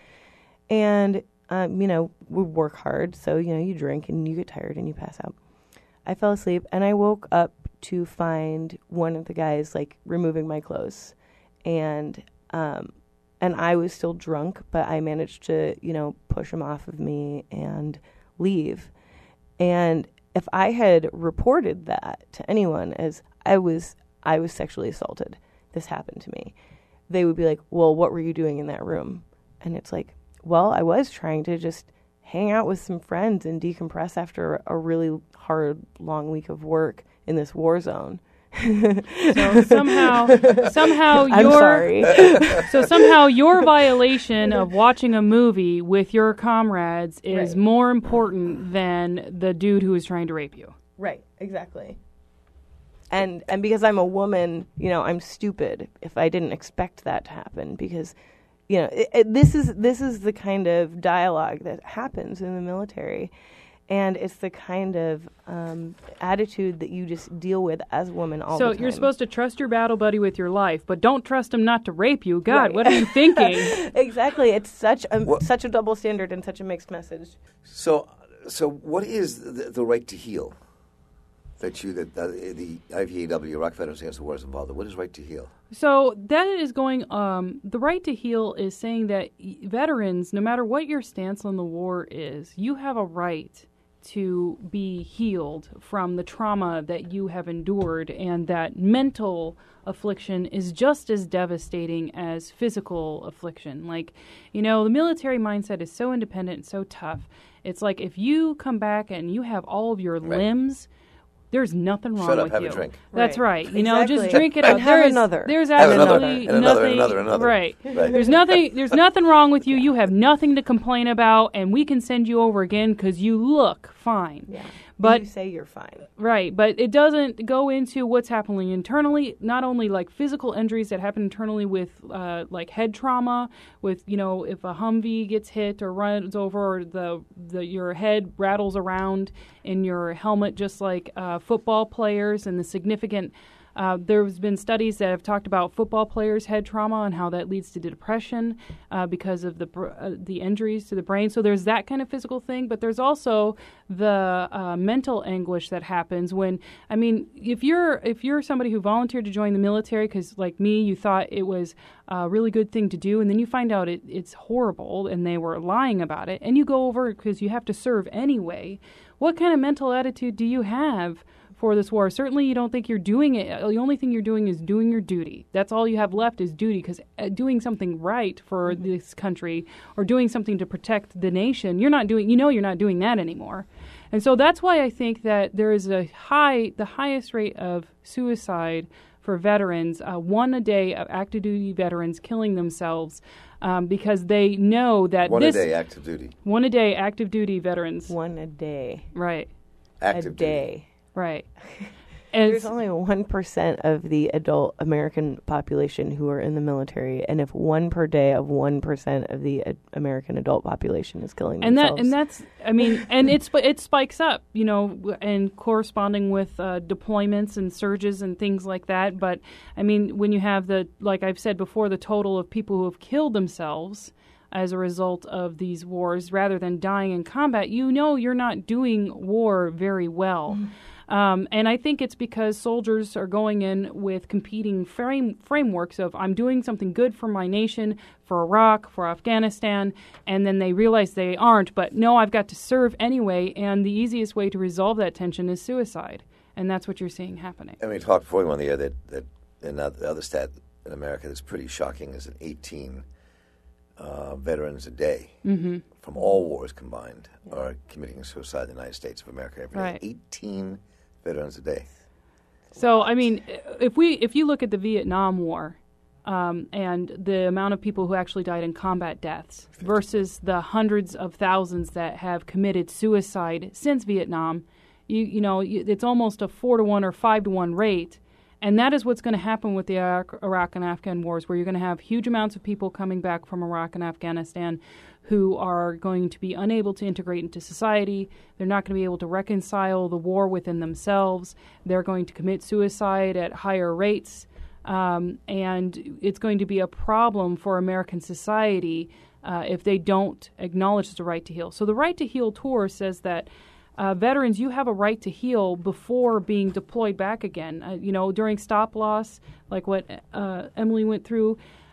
And, um, you know, we work hard. So, you know, you drink and you get tired and you pass out. I fell asleep and I woke up to find one of the guys like removing my clothes. And Um, and I was still drunk, but I managed to, you know, push him off of me and leave. And if I had reported that to anyone as I was, I was sexually assaulted, this happened to me, they would be like, well, what were you doing in that room? And it's like, well, I was trying to just hang out with some friends and decompress after a really hard, long week of work in this war zone. So somehow, somehow I'm your sorry. so somehow your violation of watching a movie with your comrades is Right. more important than the dude who was trying to rape you. Right, exactly. And and because I'm a woman, you know, I'm stupid if I didn't expect that to happen, because, you know, it, it, this is this is the kind of dialogue that happens in the military. And it's the kind of um, attitude that you just deal with as a woman all So the time. you're supposed to trust your battle buddy with your life, but don't trust him not to rape you. God, Right. what are you thinking? Exactly. It's such a What- such a double standard and such a mixed message. So, so what is the, the right to heal that you that uh, the I V A W, Iraq Veterans Against the War, is involved in? What is right to heal? So that is going, um, the right to heal is saying that y- veterans, no matter what your stance on the war is, you have a right to be healed from the trauma that you have endured, and that mental affliction is just as devastating as physical affliction. Like, you know, the military mindset is so independent, so tough. It's like if you come back and you have all of your Right. limbs, there's nothing wrong Shut up, with have a you. drink. That's Right. right. You know, Exactly. just drink it And up. have There is- another. There's Have another, absolutely and another, nothing. and another, and another. Right. Right. There's nothing. There's nothing wrong with you. You have nothing to complain about, and we can send you over again because you look fine. Yeah. But you say you're fine. right, but it doesn't go into what's happening internally. Not only like physical injuries that happen internally with uh, like head trauma, with, you know, if a Humvee gets hit or runs over, or the the your head rattles around in your helmet, just like uh, football players, and the significant. Uh, there's been studies that have talked about football players' head trauma and how that leads to depression uh, because of the br- uh, the injuries to the brain. So there's that kind of physical thing, but there's also the uh, mental anguish that happens when, I mean, if you're if you're somebody who volunteered to join the military because, like me, you thought it was a really good thing to do, and then you find out it, it's horrible and they were lying about it, and you go over because you have to serve anyway. What kind of mental attitude do you have for this war? Certainly you don't think you're doing it. The only thing you're doing is doing your duty. That's all you have left is duty, because uh, doing something right for mm-hmm. this country or doing something to protect the nation, you're not doing, you know, you're not doing that anymore. And so that's why I think that there is a high, the highest rate of suicide for veterans, uh, one a day of active duty veterans killing themselves um, because they know that One this, a day active duty. one a day active duty veterans. One a day. Right. Active a day. Right. And There's only one percent of the adult American population who are in the military, and if one per day of one percent of the uh, American adult population is killing and themselves. that and that's I mean, and it's it spikes up, you know, and corresponding with uh, deployments and surges and things like that. But I mean, when you have the, like I've said before, the total of people who have killed themselves as a result of these wars, rather than dying in combat, you know, you're not doing war very well. Mm. Um, and I think it's because soldiers are going in with competing frame, frameworks of, I'm doing something good for my nation, for Iraq, for Afghanistan, and then they realize they aren't, but no, I've got to serve anyway, and the easiest way to resolve that tension is suicide. And that's what you're seeing happening. I mean, we talked before we went on the air that, that and the other stat in America that's pretty shocking is that eighteen uh, veterans a day Mm-hmm. from all wars combined are committing suicide in the United States of America every day. Right. eighteen veterans a day. So, I mean, if we if you look at the Vietnam War um, and the amount of people who actually died in combat deaths versus the hundreds of thousands that have committed suicide since Vietnam, you you know, it's almost a four to one or five to one rate. And that is what's going to happen with the Iraq, Iraq and Afghan wars, where you're going to have huge amounts of people coming back from Iraq and Afghanistan who are going to be unable to integrate into society. They're not going to be able to reconcile the war within themselves. They're going to commit suicide at higher rates. Um, and it's going to be a problem for American society uh, if they don't acknowledge the right to heal. So the Right to Heal Tour says that Uh, veterans, you have a right to heal before being deployed back again. Uh, you know, during stop loss, like what uh, Emily went through,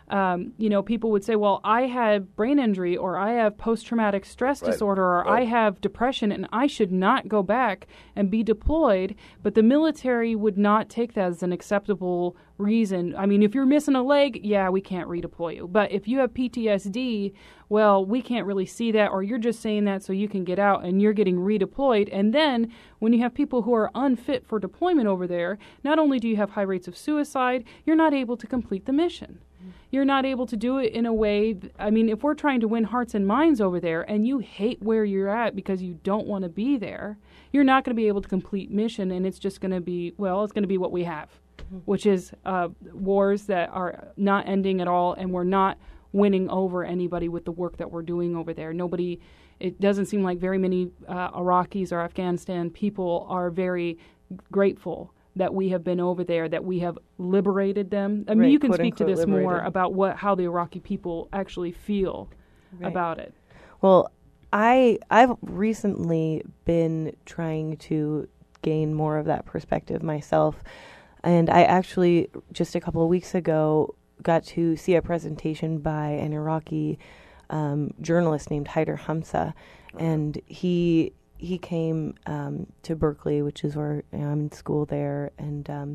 Um, you know, people would say, well, I had brain injury, or I have post-traumatic stress Right. disorder, or Right. I have depression, and I should not go back and be deployed. But the military would not take that as an acceptable reason. I mean, if you're missing a leg, yeah, we can't redeploy you. But if you have P T S D, well, we can't really see that, or you're just saying that so you can get out, and you're getting redeployed. And then when you have people who are unfit for deployment over there, not only do you have high rates of suicide, you're not able to complete the mission. You're not able to do it in a way, I mean, if we're trying to win hearts and minds over there and you hate where you're at because you don't want to be there, you're not going to be able to complete mission, and it's just going to be, well, it's going to be what we have, mm-hmm. which is uh, wars that are not ending at all, and we're not winning over anybody with the work that we're doing over there. Nobody, it doesn't seem like very many uh, Iraqis or Afghanistan people are very grateful that we have been over there, that we have liberated them. I mean, right, you can speak to this liberated. more about what how the Iraqi people actually feel right. about it. Well, I I've recently been trying to gain more of that perspective myself, and I actually just a couple of weeks ago got to see a presentation by an Iraqi um, journalist named Haider Hamza, and he. He came um, to Berkeley, which is where you know, I'm in school there, and um,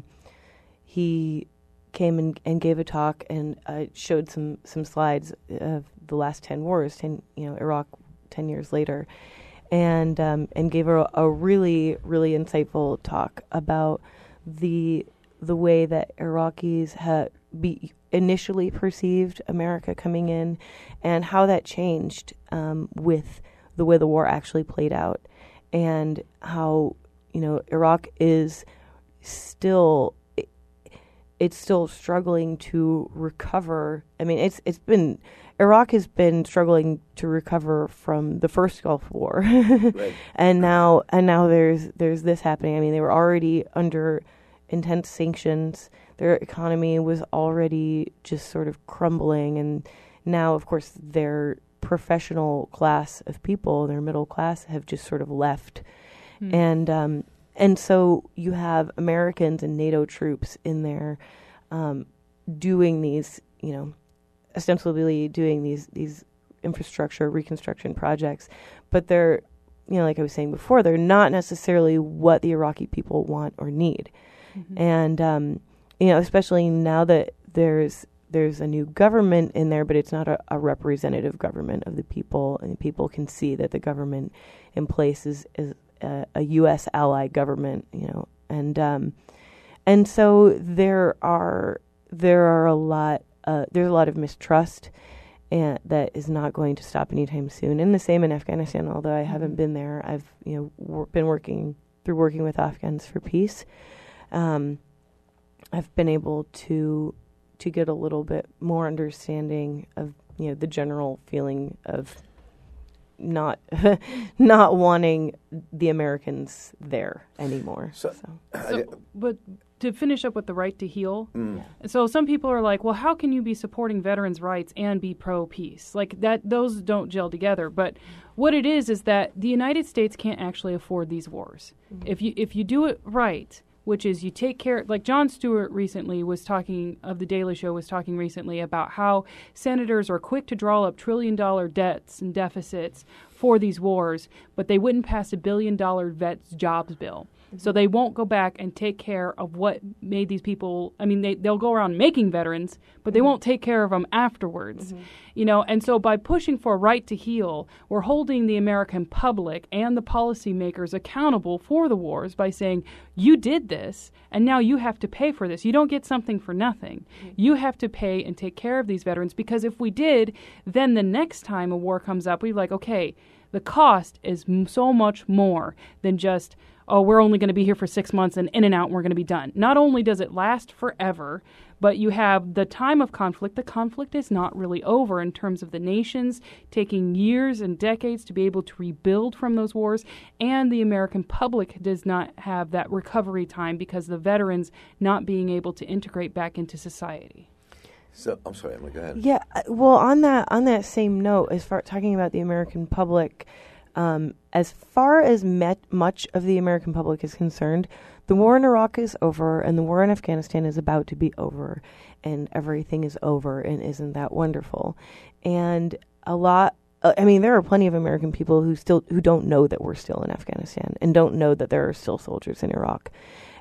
he came and, and gave a talk and uh, showed some, some slides of the last ten wars, ten you know Iraq, ten years later, and um, and gave a, a really really insightful talk about the the way that Iraqis had be initially perceived America coming in, and how that changed um, with the way the war actually played out. And how, you know, Iraq is still, it, it's still struggling to recover. I mean, it's it's been, Iraq has been struggling to recover from the first Gulf War. Right. And now, and now there's, there's this happening. I mean, they were already under intense sanctions. Their economy was already just sort of crumbling. And now, of course, they're, professional class of people, their middle class, have just sort of left. Mm. And um, and so you have Americans and NATO troops in there um, doing these, you know, ostensibly doing these, these infrastructure reconstruction projects. But they're, you know, like I was saying before, they're not necessarily what the Iraqi people want or need. Mm-hmm. And, um, you know, especially now that there's There's a new government in there, but it's not a, a representative government of the people, and people can see that the government in place is, is a, a U S ally government, you know, and um, and so there are there are a lot uh, there's a lot of mistrust, and that is not going to stop anytime soon. And the same in Afghanistan. Although I haven't been there, I've you know wor- been working through working with Afghans for Peace. Um, I've been able to. to get a little bit more understanding of, you know, the general feeling of not not wanting the Americans there anymore. So, so. so but to finish up with the right to heal, mm. so some people are like, well, how can you be supporting veterans' rights and be pro-peace? Like that, those don't gel together. But what it is is that the United States can't actually afford these wars. Mm-hmm. If you if you do it right, which is you take care, like Jon Stewart recently was talking, of The Daily Show was talking recently about how senators are quick to draw up trillion dollar debts and deficits for these wars, but they wouldn't pass a billion dollar vets jobs bill. Mm-hmm. So they won't go back and take care of what made these people, I mean, they, they'll go around making veterans, but they mm-hmm. won't take care of them afterwards. Mm-hmm. You know, and so by pushing for a right to heal, we're holding the American public and the policymakers accountable for the wars by saying, you did this, and now you have to pay for this. You don't get something for nothing. Mm-hmm. You have to pay and take care of these veterans, because if we did, then the next time a war comes up, we'd be like, okay, the cost is m- so much more than just, oh, we're only going to be here for six months and in and out and we're going to be done. Not only does it last forever, but you have the time of conflict. The conflict is not really over in terms of the nations taking years and decades to be able to rebuild from those wars, and the American public does not have that recovery time because the veterans not being able to integrate back into society. So I'm sorry, Emily, go ahead. Yeah, well, on that on that same note, as far talking about the American public, um, as far as met, much of the American public is concerned, the war in Iraq is over and the war in Afghanistan is about to be over and everything is over and isn't that wonderful? And a lot, uh, I mean, there are plenty of American people who still, who don't know that we're still in Afghanistan and don't know that there are still soldiers in Iraq.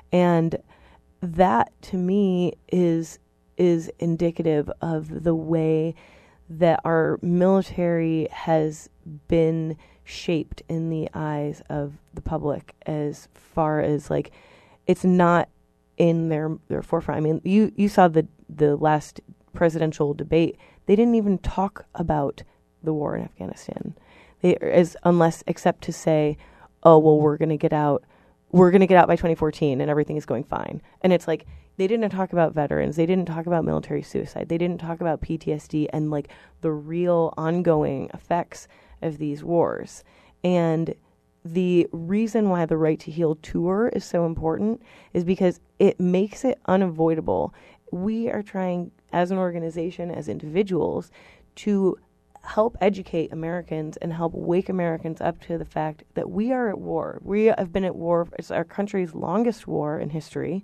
And that to me is, is indicative of the way that our military has been shaped in the eyes of the public as far as like, it's not in their, their forefront. I mean, you, you saw the, the last presidential debate. They didn't even talk about the war in Afghanistan. They, as unless except to say, oh, well, we're going to get out. We're going to get out by twenty fourteen and everything is going fine. And it's like, they didn't talk about veterans. They didn't talk about military suicide. They didn't talk about P T S D and like the real ongoing effects of these wars. And the reason why the Right to Heal tour is so important is because it makes it unavoidable. We are trying as an organization, as individuals, to help educate Americans and help wake Americans up to the fact that we are at war. We have been at war. It's our country's longest war in history.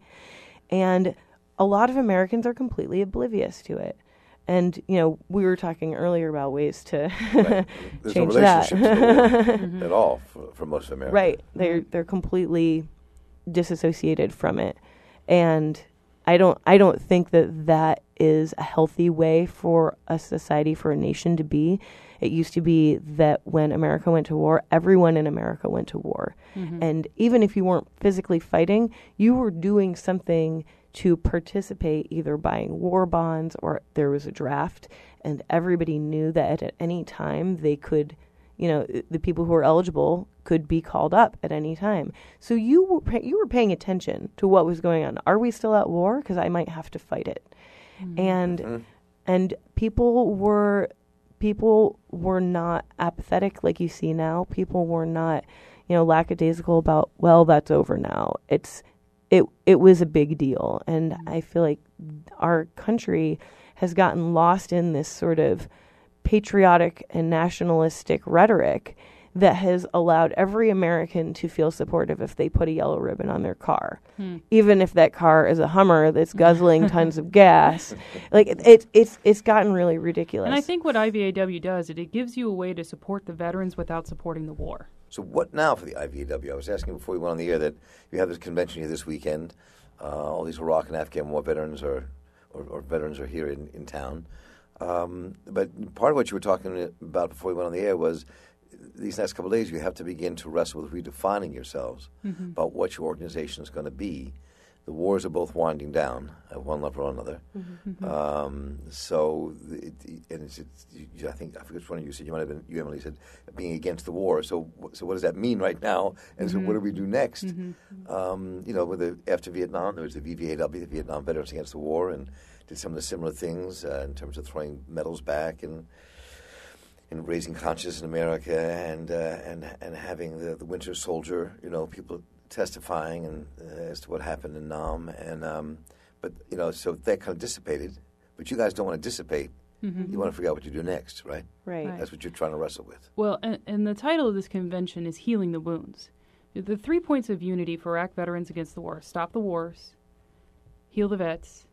And a lot of Americans are completely oblivious to it. And, you know, we were talking earlier about ways to right. There's change no that. relationship to the war at all for, for most of America. Right. They're, they're completely disassociated from it. And I don't, I don't think that that is a healthy way for a society, for a nation to be. It used to be that when America went to war, everyone in America went to war. Mm-hmm. And even if you weren't physically fighting, you were doing something to participate, either buying war bonds or there was a draft, and everybody knew that at any time they could, you know, the people who were eligible could be called up at any time. So you were pay- you were paying attention to what was going on. Are we still at war? Because I might have to fight it. Mm-hmm. And mm-hmm. and people were people were not apathetic like you see now. People were not, you know, lackadaisical about, well, that's over now. It's It it was a big deal, and I feel like our country has gotten lost in this sort of patriotic and nationalistic rhetoric that has allowed every American to feel supportive if they put a yellow ribbon on their car, hmm. even if that car is a Hummer that's guzzling tons of gas. Like it, it, it's it's gotten really ridiculous. And I think what I V A W does, it, it gives you a way to support the veterans without supporting the war. So what now for the I V A W? I was asking before we went on the air that you have this convention here this weekend. Uh, all these Iraq and Afghan war veterans are, or, or veterans are here in, in town. Um, but part of what you were talking about before we went on the air was these next couple of days you have to begin to wrestle with redefining yourselves mm-hmm. about what your organization is going to be. The wars are both winding down at one level or another. Mm-hmm. Um, so, it, and it's, it's, you, I think, I forget which one of you said, you might have been, you, Emily, said being against the war. So, so what does that mean right now? And mm-hmm. so what do we do next? Mm-hmm. Um, you know, with the, after Vietnam, there was the V V A W, the Vietnam Veterans Against the War, and did some of the similar things uh, in terms of throwing medals back and and raising consciousness in America and uh, and and having the, the Winter Soldier, you know, people testifying and uh, as to what happened in Nam, and um, but you know, so that kind of dissipated. But you guys don't want to dissipate. Mm-hmm. You want to figure out what you do next, right? Right. right. That's what you're trying to wrestle with. Well, and, and the title of this convention is Healing the Wounds. The three points of unity for Iraq veterans against the war: stop the wars, heal the vets,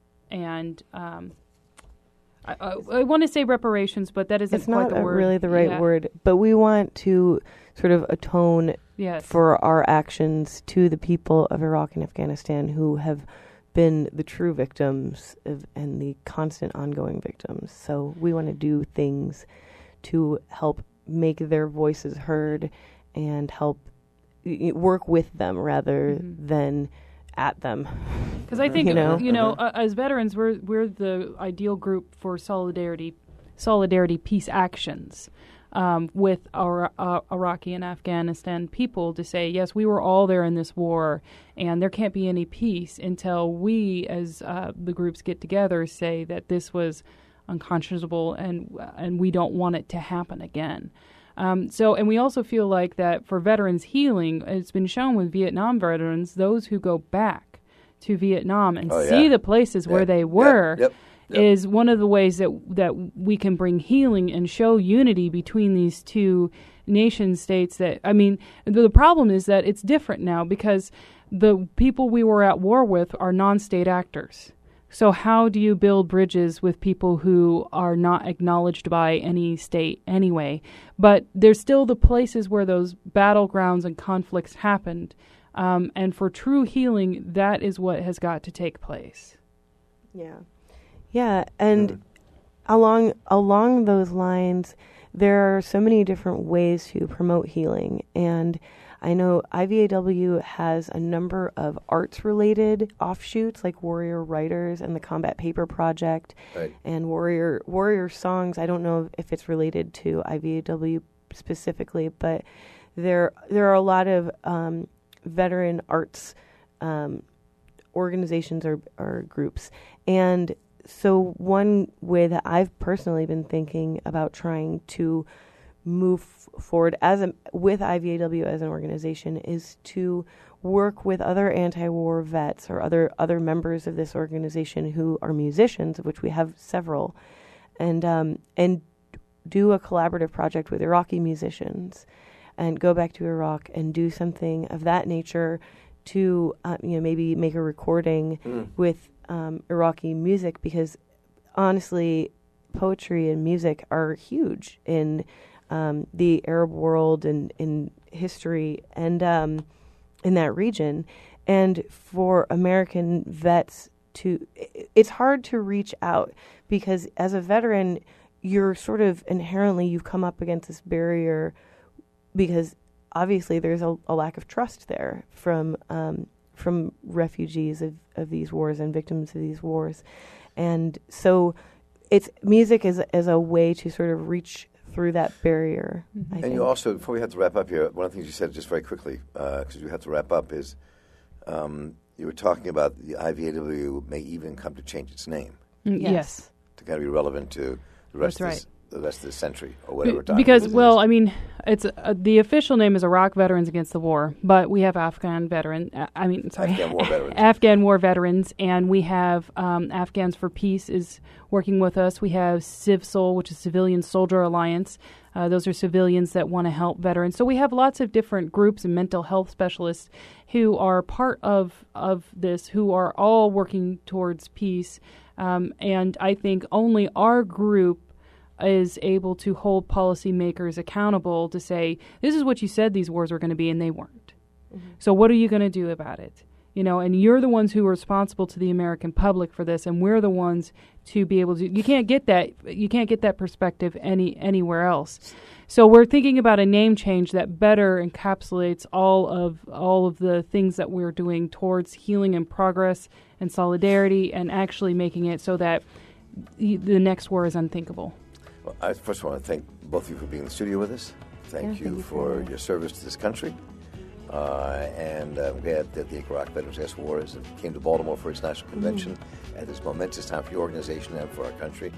and um, I, I, I want to say reparations, but that isn't it's quite not the word. really the right yeah. word. But we want to sort of atone yes. for our actions to the people of Iraq and Afghanistan who have been the true victims of, and the constant ongoing victims. So we want to do things to help make their voices heard and help y- work with them rather mm-hmm. than at them. Because I think, you know, you know uh, as veterans, we're we're the ideal group for solidarity, solidarity peace actions. Um, with our uh, Iraqi and Afghanistan people to say, yes, we were all there in this war, and there can't be any peace until we, as uh, the groups get together, say that this was unconscionable and and we don't want it to happen again. Um, so, and we also feel like that for veterans healing, it's been shown with Vietnam veterans, those who go back to Vietnam and oh, yeah. see the places yeah. where they were. Yep. Yep. Yep. Is one of the ways that that we can bring healing and show unity between these two nation states. That I mean, the, the problem is that it's different now because the people we were at war with are non-state actors. So how do you build bridges with people who are not acknowledged by any state anyway? But there's still the places where those battlegrounds and conflicts happened. Um, and for true healing, that is what has got to take place. Yeah. Yeah, and mm. along along those lines, there are so many different ways to promote healing. And I know I V A W has a number of arts-related offshoots, like Warrior Writers and the Combat Paper Project, right. and Warrior Warrior Songs. I don't know if it's related to I V A W specifically, but there there are a lot of um, veteran arts um, organizations or, or groups. And so one way that I've personally been thinking about trying to move forward as a, with I V A W as an organization is to work with other anti-war vets or other other members of this organization who are musicians, of which we have several, and um, and do a collaborative project with Iraqi musicians, and go back to Iraq and do something of that nature to uh, you know maybe make a recording mm. with um, Iraqi music, because honestly, poetry and music are huge in Um, the Arab world and in history and um, in that region. And for American vets to, it's hard to reach out because as a veteran, you're sort of inherently, you've come up against this barrier because obviously there's a, a lack of trust there from um, from refugees of, of these wars and victims of these wars. And so it's music is, is a way to sort of reach through that barrier. Mm-hmm. I and think. you also, before we have to wrap up here, one of the things you said just very quickly, because uh, you have to wrap up, is um, you were talking about the I V A W may even come to change its name. Mm, yes. yes. To kind of be relevant to the rest, That's of, right. this, the rest of the century or whatever time. Because, it is. well, I mean, it's uh, the official name is Iraq Veterans Against the War, but we have Afghan veteran. Uh, I mean, sorry, Afghan war veterans. Afghan war veterans, and we have um, Afghans for Peace is working with us. We have CivSol, which is Civilian Soldier Alliance. Uh, those are civilians that want to help veterans. So we have lots of different groups and mental health specialists who are part of of this, who are all working towards peace. Um, and I think only our group is able to hold policymakers accountable to say, this is what you said these wars were going to be, and they weren't. Mm-hmm. So what are you going to do about it? You know, and you're the ones who are responsible to the American public for this, and we're the ones to be able to. You can't get that. You can't get that perspective any anywhere else. So we're thinking about a name change that better encapsulates all of all of the things that we're doing towards healing and progress and solidarity, and actually making it so that the next war is unthinkable. Well, I first want to thank both of you for being in the studio with us. Thank yeah, you thank you for your service to this country. Uh, and uh, I'm glad that the Iraq Veterans Against War is, came to Baltimore for its national convention mm-hmm. at this momentous time for your organization and for our country.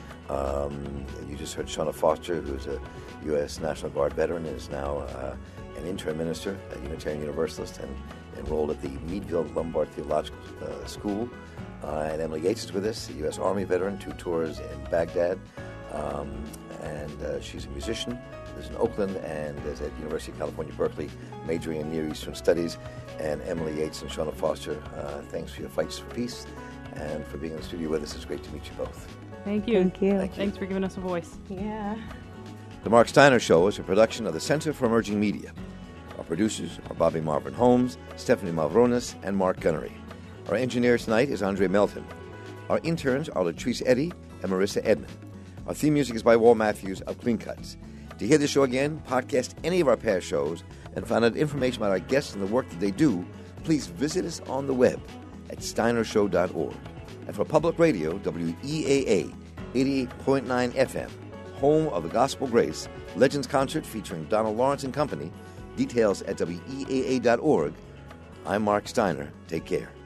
Um, you just heard Shauna Foster, who's a U S National Guard veteran and is now uh, an interim minister at Unitarian Universalist and enrolled at the Meadville Lombard Theological uh, School. Uh, and Emily Yates is with us, a U S Army veteran, two tours in Baghdad. Um, and uh, she's a musician. Lives in Oakland and is at University of California, Berkeley, majoring in Near Eastern Studies. And Emily Yates and Shauna Foster, uh, thanks for your fights for peace and for being in the studio with us. It's great to meet you both. Thank you. Thank you. Thank you. Thanks for giving us a voice. Yeah. The Mark Steiner Show is a production of the Center for Emerging Media. Our producers are Bobby Marvin Holmes, Stephanie Mavronis, and Mark Gunnery. Our engineer tonight is Andre Melton. Our interns are Latrice Eddy and Marissa Edmond. Our theme music is by Walt Matthews of Clean Cuts. To hear the show again, podcast any of our past shows, and find out information about our guests and the work that they do, please visit us on the web at steiner show dot org. And for public radio, W E A A eighty-eight point nine F M, home of the Gospel Grace Legends Concert featuring Donald Lawrence and Company. Details at W E A A dot org. I'm Mark Steiner. Take care.